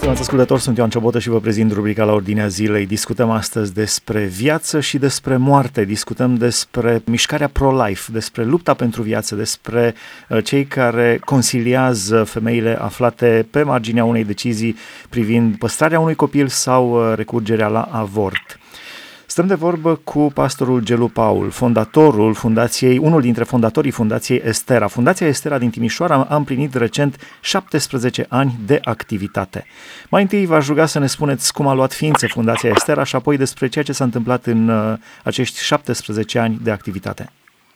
Stimați ascultători, sunt Ioan Ciobotă și vă prezint rubrica La Ordinea Zilei. Discutăm astăzi despre viață și despre moarte, discutăm despre mișcarea pro-life, despre lupta pentru viață, despre cei care consiliază femeile aflate pe marginea unei decizii privind păstrarea unui copil sau recurgerea la avort. Stăm de vorbă cu pastorul Gelu Paul, fondatorul fundației, unul dintre fondatorii Fundației Estera. Fundația Estera din Timișoara a împlinit recent 17 ani de activitate. Mai întâi v-aș ruga să ne spuneți cum a luat ființă Fundația Estera și apoi despre ceea ce s-a întâmplat în acești 17 ani de activitate.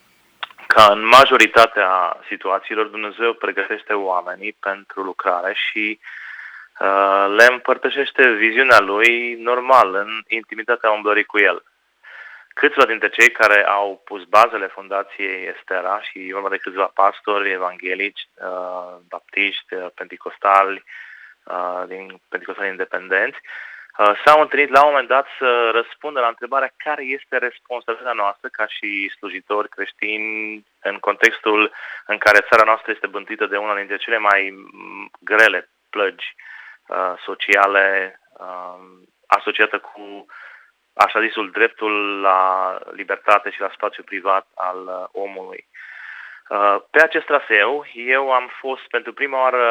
Ca în majoritatea situațiilor, Dumnezeu pregătește oamenii pentru lucrare și le împărtășește viziunea Lui normal, în intimitatea umblării cu El. Câțiva dintre cei care au pus bazele Fundației Estera, și e vorba de câțiva pastori evanghelici, baptiști, penticostali, din penticostali independenți, s-au întâlnit la un moment dat să răspundă la întrebarea care este responsabilitatea noastră ca și slujitori creștini în contextul în care țara noastră este bântuită de una dintre cele mai grele plăgi sociale, asociată cu așa zisul dreptul la libertate și la spațiu privat al omului. Pe acest traseu, eu am fost pentru prima oară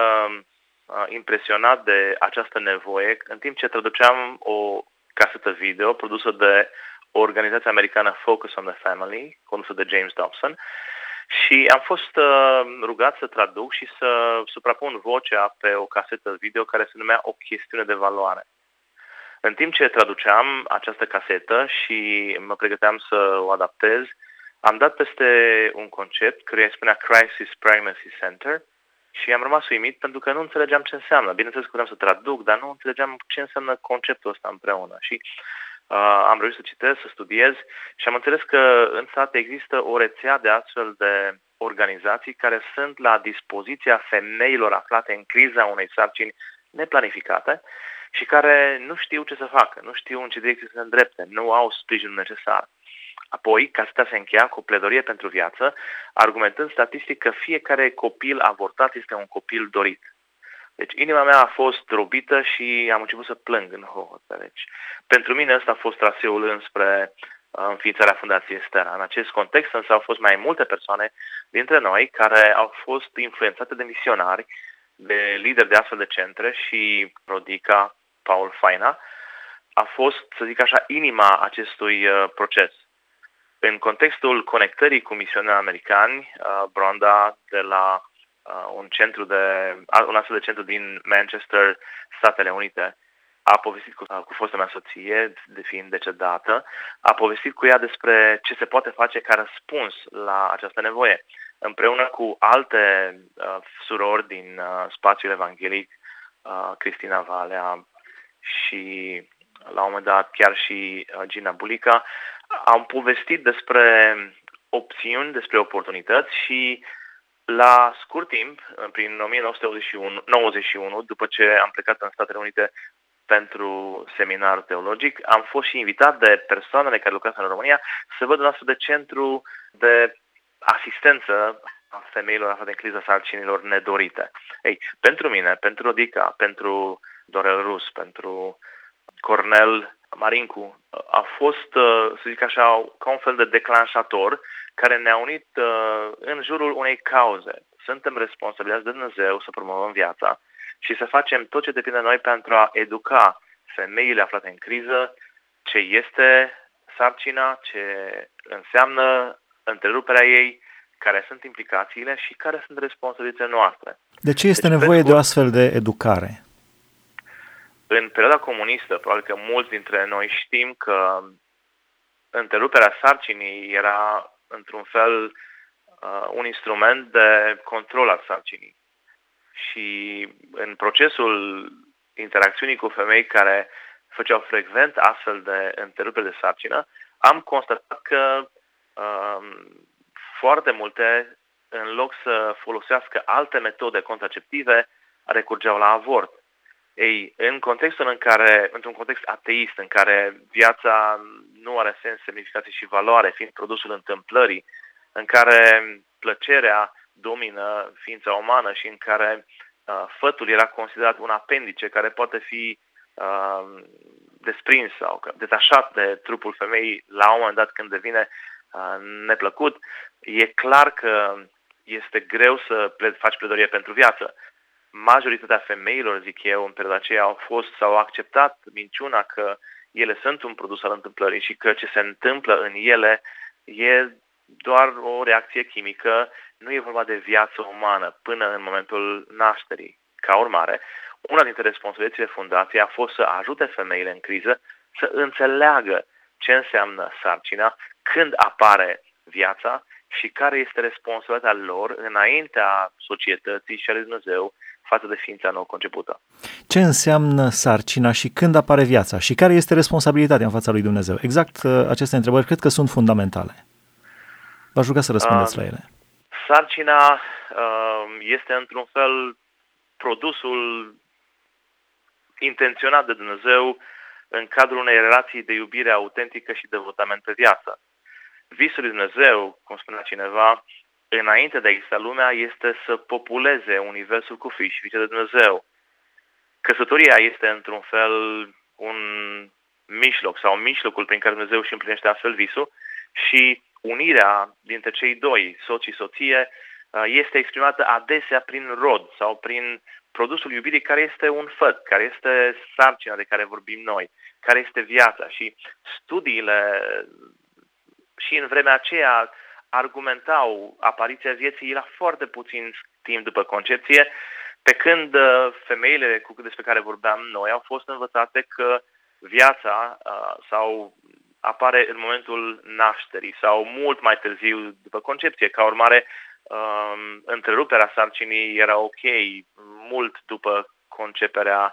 impresionat de această nevoie în timp ce traduceam o casetă video produsă de o organizație americană Focus on the Family, condusă de James Dobson, și am fost rugat să traduc și să suprapun vocea pe o casetă video care se numea O chestiune de valoare. În timp ce traduceam această casetă și mă pregăteam să o adaptez, am dat peste un concept care îi spunea Crisis Pregnancy Center și am rămas uimit pentru că nu înțelegeam ce înseamnă. Bineînțeles că puteam să traduc, dar nu înțelegeam ce înseamnă conceptul ăsta împreună. Și am reușit să citesc, să studiez și am înțeles că în sat există o rețea de astfel de organizații care sunt la dispoziția femeilor aflate în criza unei sarcini neplanificate și care nu știu ce să facă, nu știu în ce direcție să se îndrepte, nu au sprijinul necesar. Apoi, caseta se încheia cu o pledorie pentru viață, argumentând statistic că fiecare copil avortat este un copil dorit. Deci inima mea a fost robită și am început să plâng în hohote. Deci, pentru mine ăsta a fost traseul înspre înființarea Fundației Estera. În acest context însă au fost mai multe persoane dintre noi care au fost influențate de misionari, de lideri de astfel de centre și Rodica, Paul Faina, a fost, să zic așa, inima acestui proces. În contextul conectării cu misionari americani, Branda de la un astfel de centru din Manchester, Statele Unite, a povestit cu fosta mea soție, de fiind decedată, a povestit cu ea despre ce se poate face ca răspuns la această nevoie. Împreună cu alte surori din spațiul evanghelic, Cristina Valea și la un moment dat chiar și Gina Bulica, am povestit despre opțiuni, despre oportunități și la scurt timp, prin 1991, după ce am plecat în Statele Unite pentru seminar teologic, am fost și invitat de persoanele care lucrează în România să văd un astfel de centru de asistență a femeilor aflate în criza sarcinilor nedorite. Ei, pentru mine, pentru Rodica, pentru Dorel Rus, pentru Cornel Marincu, a fost, să zic așa, ca un fel de declanșator care ne-a unit în jurul unei cauze. Suntem responsabilizați de Dumnezeu să promovăm viața și să facem tot ce depinde de noi pentru a educa femeile aflate în criză, ce este sarcina, ce înseamnă întreruperea ei, care sunt implicațiile și care sunt responsabilitățile noastre. De ce este nevoie de o astfel de educare? În perioada comunistă, probabil că mulți dintre noi știm că întreruperea sarcinii era, într-un fel, un instrument de control al sarcinii. Și în procesul interacțiunii cu femei care făceau frecvent astfel de întreruperi de sarcină, am constatat că foarte multe, în loc să folosească alte metode contraceptive, recurgeau la avort. Ei, într-un context ateist, în care viața nu are sens, semnificație și valoare, fiind produsul întâmplării, în care plăcerea domină ființa umană și în care fătul era considerat un apendice care poate fi desprins sau detașat de trupul femeii la un moment dat când devine neplăcut, e clar că este greu să faci pledoarie pentru viață. Majoritatea femeilor, zic eu, în perioada aceea au acceptat minciuna că ele sunt un produs al întâmplării și că ce se întâmplă în ele e doar o reacție chimică, nu e vorba de viață umană până în momentul nașterii. Ca urmare, una dintre responsabilitățile fundației a fost să ajute femeile în criză să înțeleagă ce înseamnă sarcina, când apare viața și care este responsabilitatea lor înaintea societății și a lui Dumnezeu față de ființa nou concepută. Ce înseamnă sarcina și când apare viața și care este responsabilitatea în fața lui Dumnezeu? Exact aceste întrebări cred că sunt fundamentale. V-aș ruga să răspundeți la ele. Sarcina este într-un fel produsul intenționat de Dumnezeu în cadrul unei relații de iubire autentică și devotament pe viață. Visul lui Dumnezeu, cum spunea cineva, înainte de a exista lumea, este să populeze universul cu fii și fiice de Dumnezeu. Căsătoria este într-un fel un mijloc sau mijlocul prin care Dumnezeu își împlinește astfel visul și unirea dintre cei doi, soț și soție, este exprimată adesea prin rod sau prin produsul iubirii care este un făt, care este sarcina de care vorbim noi, care este viața. Și studiile și în vremea aceea argumentau apariția vieții la foarte puțin timp după concepție, pe când femeile despre care vorbeam noi au fost învățate că viața sau apare în momentul nașterii sau mult mai târziu după concepție. Ca urmare, întreruperea sarcinii era ok mult după conceperea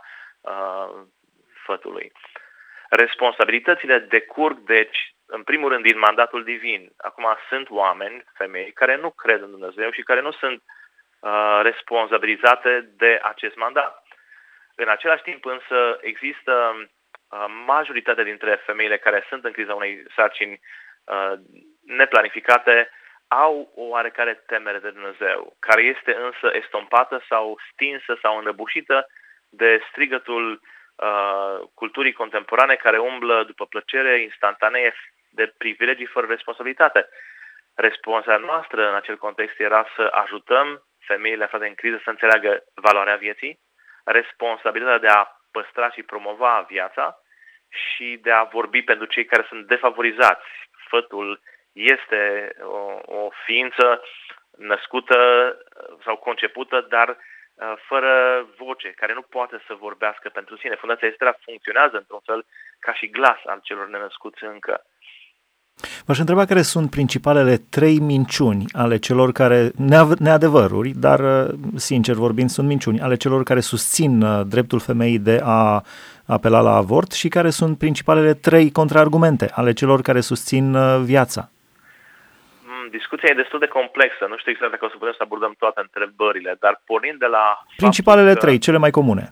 fătului. Responsabilitățile decurg, deci, în primul rând, din mandatul divin. Acum sunt oameni, femei, care nu cred în Dumnezeu și care nu sunt responsabilizate de acest mandat. În același timp, însă, există majoritatea dintre femeile care sunt în criza unei sarcini neplanificate au o oarecare temere de Dumnezeu, care este însă estompată sau stinsă sau înrăbușită de strigătul culturii contemporane care umblă după plăcere instantanee de privilegii fără responsabilitate. Responsabilitatea noastră în acel context era să ajutăm femeile aflate în criză să înțeleagă valoarea vieții, responsabilitatea de a păstra și promova viața și de a vorbi pentru cei care sunt defavorizați. Fătul este o ființă născută sau concepută, dar fără voce, care nu poate să vorbească pentru sine. Fundația Estera funcționează într-un fel ca și glas al celor nenăscuți încă. V-aș întreba care sunt principalele 3 minciuni ale celor care, neadevăruri, dar sincer vorbind sunt minciuni, ale celor care susțin dreptul femeii de a apela la avort și care sunt principalele 3 contraargumente ale celor care susțin viața. Discuția e destul de complexă, nu știu exact dacă o să putem să abordăm toate întrebările, dar pornind de la principalele 3, cele mai comune.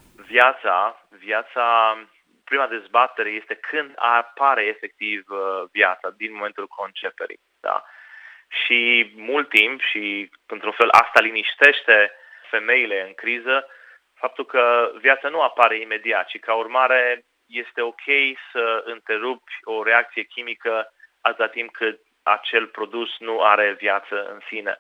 Viața, prima dezbatere este când apare efectiv viața, din momentul conceperii. Da? Și mult timp, și într-un fel asta liniștește femeile în criză, faptul că viața nu apare imediat, ci ca urmare este ok să întrerupi o reacție chimică atâta timp cât acel produs nu are viață în sine.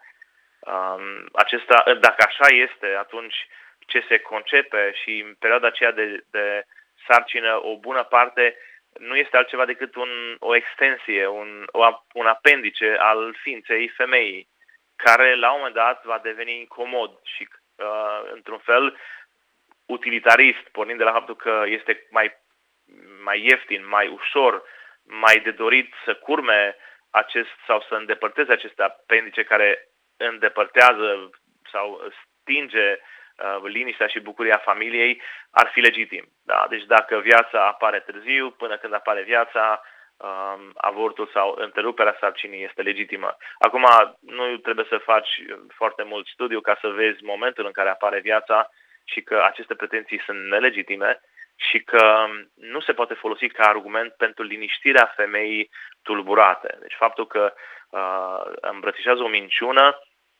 Dacă așa este, atunci ce se concepe și în perioada aceea de sarcină, o bună parte nu este altceva decât o extensie, un apendice al ființei femeii, care la un moment dat va deveni incomod și într-un fel utilitarist, pornind de la faptul că este mai ieftin, mai ușor, mai de dorit să curme sau să îndepărteze aceste apendice care îndepărtează sau stinge liniștea și bucuria familiei, ar fi legitim. Da? Deci dacă viața apare târziu, până când apare viața, avortul sau întreruperea sarcinii este legitimă. Acum, nu trebuie să faci foarte mult studiu ca să vezi momentul în care apare viața și că aceste pretenții sunt nelegitime și că nu se poate folosi ca argument pentru liniștirea femeii tulburate. Deci faptul că îmbrățișează o minciună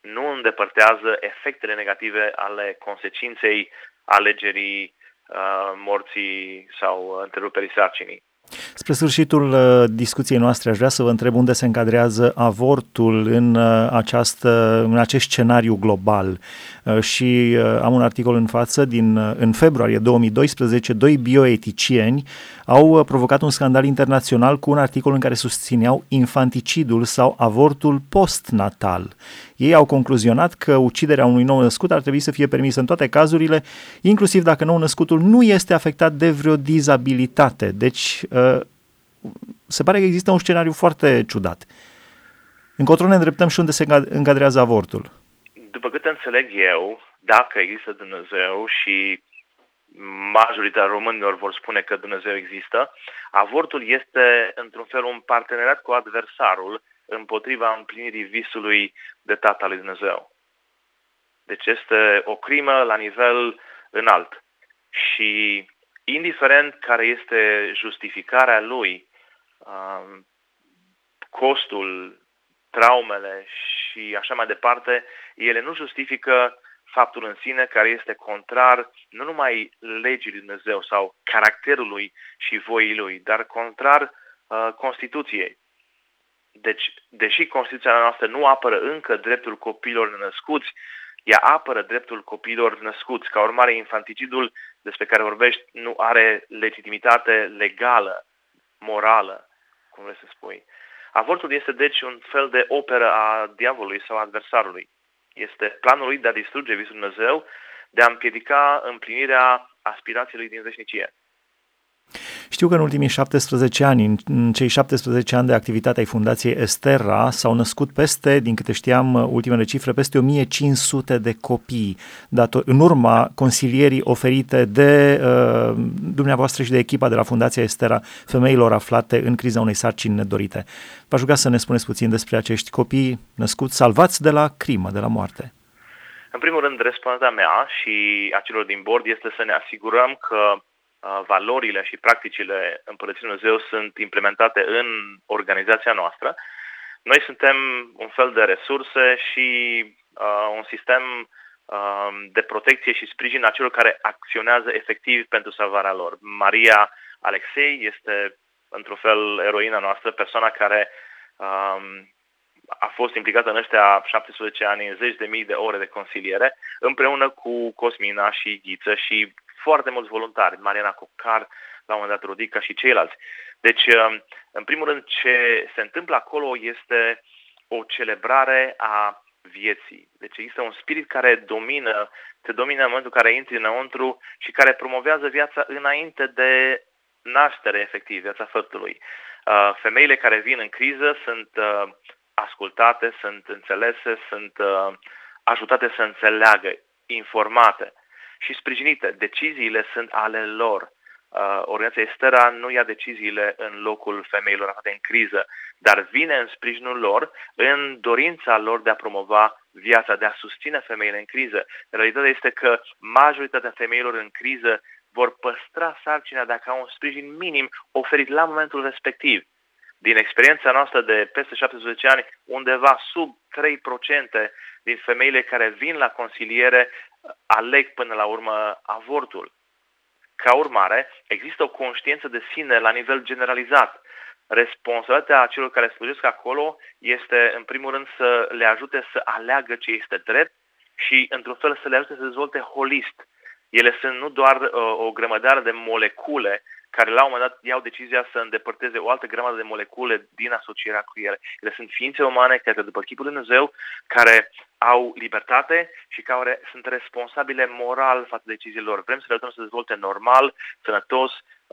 nu îndepărtează efectele negative ale consecinței alegerii morții sau întreruperii sarcinii. Spre sfârșitul discuției noastre aș vrea să vă întreb unde se încadrează avortul în acest scenariu global. Și am un articol în față în februarie 2012, doi bioeticieni au provocat un scandal internațional cu un articol în care susțineau infanticidul sau avortul postnatal. Ei au concluzionat că uciderea unui nou născut ar trebui să fie permisă în toate cazurile, inclusiv dacă nou născutul nu este afectat de vreo dizabilitate. Deci se pare că există un scenariu foarte ciudat. Încotro ne îndreptăm și unde se încadrează avortul. După cât înțeleg eu, dacă există Dumnezeu și majoritatea românilor vor spune că Dumnezeu există, avortul este într-un fel un parteneriat cu adversarul împotriva împlinirii visului de Tatăl lui Dumnezeu. Deci este o crimă la nivel înalt. Și indiferent care este justificarea lui, costul, traumele și așa mai departe, ele nu justifică faptul în sine care este contrar nu numai legii lui Dumnezeu sau caracterului și voii lui, dar contrar Constituției. Deci, deși Constituția noastră nu apără încă dreptul copiilor născuți, ea apără dreptul copiilor născuți. Ca urmare, infanticidul despre care vorbești nu are legitimitate legală, morală, cum vrei să spui. Avortul este deci un fel de operă a diavolului sau adversarului. Este planul lui de a distruge visul Dumnezeu, de a împiedica împlinirea aspirației lui din veșnicie. Știu că în ultimii 17 ani, în cei 17 ani de activitate ai Fundației Esterra, s-au născut din câte știam, ultimele cifre, peste 1500 de copii, în urma consilierii oferite de dumneavoastră și de echipa de la Fundația Esterra femeilor aflate în criza unei sarcini nedorite. V-aș ruga să ne spuneți puțin despre acești copii născuți, salvați de la crimă, de la moarte. În primul rând, răspunderea mea și a celor din bord este să ne asigurăm că valorile și practicile Împărăției Dumnezeu sunt implementate în organizația noastră. Noi suntem un fel de resurse și un sistem de protecție și sprijin a celor care acționează efectiv pentru salvarea lor. Maria Alexei este, într-un fel, eroina noastră, persoana care a fost implicată în ăștia 17 ani în zeci de mii de ore de consiliere, împreună cu Cosmina și Ghiță și foarte mulți voluntari, Mariana Cocar, la un moment dat Rodica și ceilalți. Deci, în primul rând, ce se întâmplă acolo este o celebrare a vieții. Deci există un spirit care te domină în momentul în care intri înăuntru și care promovează viața înainte de naștere, efectiv, viața făptului. Femeile care vin în criză sunt ascultate, sunt înțelese, sunt ajutate să înțeleagă, informate și sprijinite. Deciziile sunt ale lor. Organizația Esterra nu ia deciziile în locul femeilor aflate în criză, dar vine în sprijinul lor, în dorința lor de a promova viața, de a susține femeile în criză. Realitatea este că majoritatea femeilor în criză vor păstra sarcina dacă au un sprijin minim oferit la momentul respectiv. Din experiența noastră de peste 17 ani, undeva sub 3% din femeile care vin la consiliere aleg până la urmă avortul. Ca urmare, există o conștiință de sine la nivel generalizat. Responsabilitatea celor care slujesc acolo este, în primul rând, să le ajute să aleagă ce este drept și, într-un fel, să le ajute să dezvolte holist. Ele sunt nu doar o grămădare de molecule care la un moment dat iau decizia să îndepărteze o altă grămadă de molecule din asocierea cu ele. Ele sunt ființe umane care, după chipul lui Dumnezeu, care au libertate și care sunt responsabile moral față de deciziile lor. Vrem să le ajutăm să dezvolte normal, sănătos,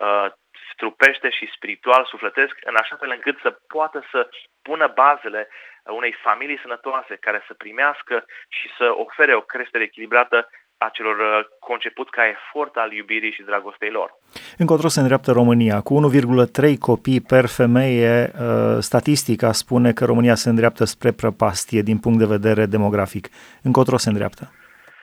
trupește și spiritual, sufletesc, în așa fel încât să poată să pună bazele unei familii sănătoase care să primească și să ofere o creștere echilibrată a celor conceput ca efort al iubirii și dragostei lor. Încotro se îndreaptă România. Cu 1,3 copii per femeie, statistica spune că România se îndreaptă spre prăpastie din punct de vedere demografic. Încotro se îndreaptă?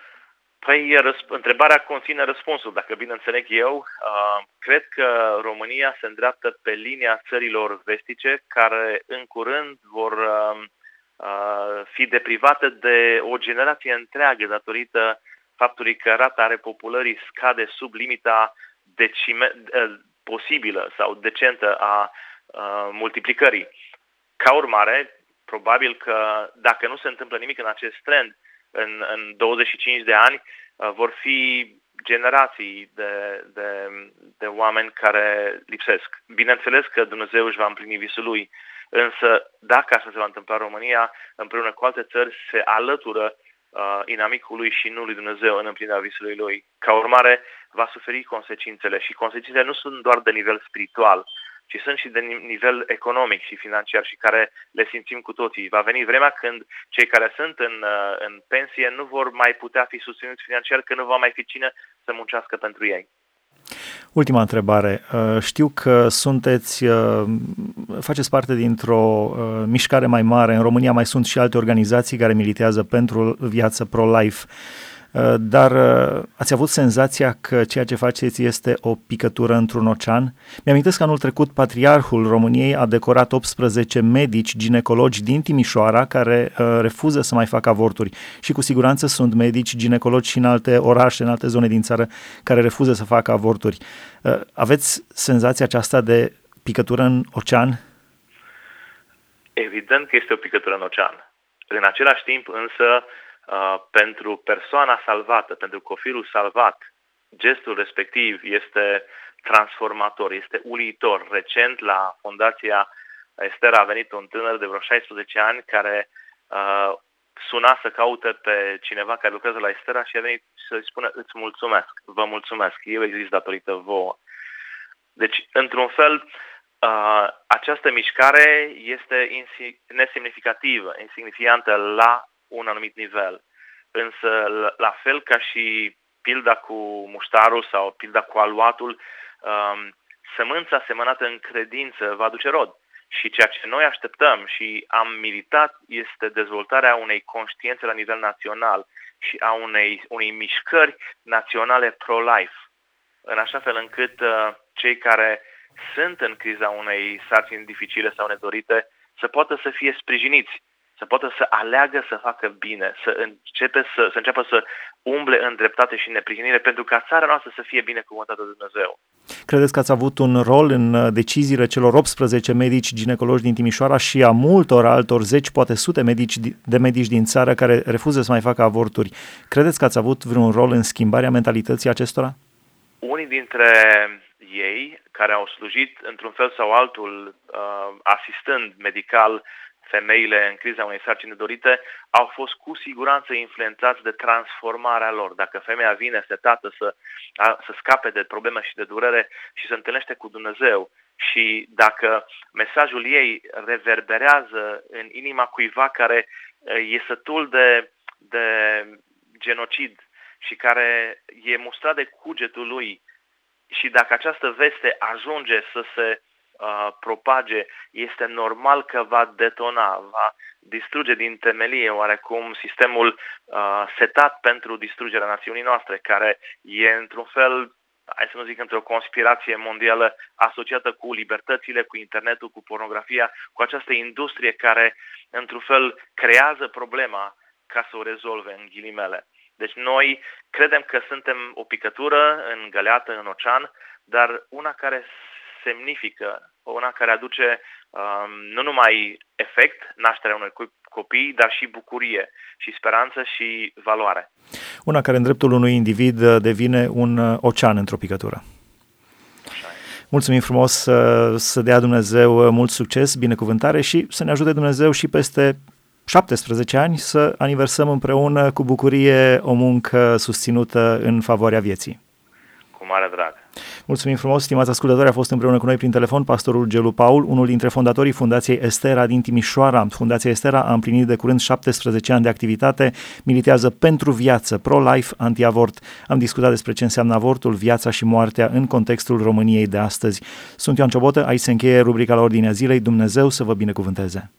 Păi, întrebarea conține răspunsul. Dacă bine înțeleg eu, cred că România se îndreaptă pe linia țărilor vestice, care în curând vor fi deprivată de o generație întreagă datorită faptului că rata repopulării scade sub limita posibilă sau decentă a multiplicării. Ca urmare, probabil că dacă nu se întâmplă nimic în acest trend, în 25 de ani vor fi generații de oameni care lipsesc. Bineînțeles că Dumnezeu își va împlini visul lui, însă dacă așa se va întâmpla în România, împreună cu alte țări se alătură inamicului și nu lui Dumnezeu în împlinirea visului lui. Ca urmare, va suferi consecințele și consecințele nu sunt doar de nivel spiritual, ci sunt și de nivel economic și financiar și care le simțim cu toții. Va veni vremea când cei care sunt în pensie nu vor mai putea fi susținuți financiar, că nu va mai fi cine să muncească pentru ei. Ultima întrebare. Știu că faceți parte dintr-o mișcare mai mare. În România mai sunt și alte organizații care militează pentru viață pro-life. Dar ați avut senzația că ceea ce faceți este o picătură într-un ocean? Mi-amintesc că anul trecut Patriarhul României a decorat 18 medici ginecologi din Timișoara care refuză să mai facă avorturi și cu siguranță sunt medici ginecologi și în alte orașe, în alte zone din țară care refuză să facă avorturi. Aveți senzația aceasta de picătură în ocean? Evident că este o picătură în ocean. În același timp însă pentru persoana salvată, pentru copilul salvat, gestul respectiv este transformator, este uluitor. Recent la Fundația Estera a venit un tânăr de vreo 16 ani care suna să caute pe cineva care lucrează la Estera și a venit să-i spună: îți mulțumesc, vă mulțumesc, eu exist datorită vouă. Deci, într-un fel, această mișcare este nesemnificativă, insignifiantă la un anumit nivel. Însă, la fel ca și pilda cu muștarul sau pilda cu aluatul, sămânța semănată în credință va aduce rod. Și ceea ce noi așteptăm și am militat este dezvoltarea unei conștiințe la nivel național și a unei mișcări naționale pro-life, în așa fel încât cei care sunt în criza unei sarcini dificile sau nedorite să poată să fie sprijiniți, să poată să aleagă să facă bine, să înceapă să umble în dreptate și în neprijinire, pentru ca țara noastră să fie binecuvântată de Dumnezeu. Credeți că ați avut un rol în deciziile celor 18 medici ginecologi din Timișoara și a multor altor zeci, poate sute de medici din țară care refuză să mai facă avorturi? Credeți că ați avut vreun rol în schimbarea mentalității acestora? Unii dintre ei, care au slujit într-un fel sau altul, asistând medical femeile în criza unei sarcini nedorite, au fost cu siguranță influențați de transformarea lor. Dacă femeia vine setată să scape de probleme și de durere și se întâlnește cu Dumnezeu și dacă mesajul ei reverberează în inima cuiva care e sătul de genocid și care e mustrat de cugetul lui, și dacă această veste ajunge să se propage, este normal că va detona, va distruge din temelie oarecum sistemul setat pentru distrugerea națiunii noastre, care e într-un fel, hai să nu zic într-o conspirație mondială asociată cu libertățile, cu internetul, cu pornografia, cu această industrie care într-un fel creează problema ca să o rezolve, în ghilimele. Deci noi credem că suntem o picătură îngăleată în ocean, dar una care semnifică, una care aduce nu numai efect, nașterea unui copii, dar și bucurie și speranță și valoare. Una care în dreptul unui individ devine un ocean într-o picătură. Mulțumim frumos, să dea Dumnezeu mult succes, binecuvântare și să ne ajute Dumnezeu și peste 17 ani să aniversăm împreună cu bucurie o muncă susținută în favoarea vieții. Cu mare drag. Mulțumim frumos, stimați ascultători, a fost împreună cu noi prin telefon pastorul Gelu Paul, unul dintre fondatorii Fundației Estera din Timișoara. Fundația Estera a împlinit de curând 17 ani de activitate, militează pentru viață, pro-life, anti-avort. Am discutat despre ce înseamnă avortul, viața și moartea în contextul României de astăzi. Sunt Ioan Ciobotă, aici se încheie rubrica la Ordinea Zilei. Dumnezeu să vă binecuvânteze!